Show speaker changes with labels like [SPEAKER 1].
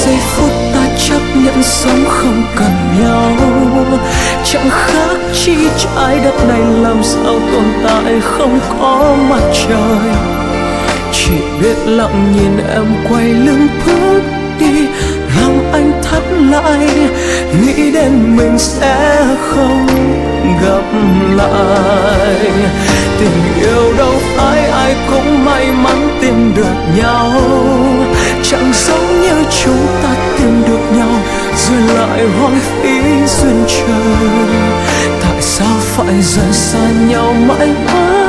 [SPEAKER 1] giây phút ta chấp nhận sống không cần nhau, chẳng khác chi trái đất này làm sao tồn tại không có mặt trời. Chỉ biết lặng nhìn em quay lưng bước đi, lòng anh thắt lại, nghĩ đến mình sẽ không gặp lại. Tình yêu đâu phải ai cũng may mắn tìm được nhau, chẳng giống như chúng ta tìm được nhau rồi lại hoang phí duyên trời. Tại sao phải rời xa nhau mãi mãi?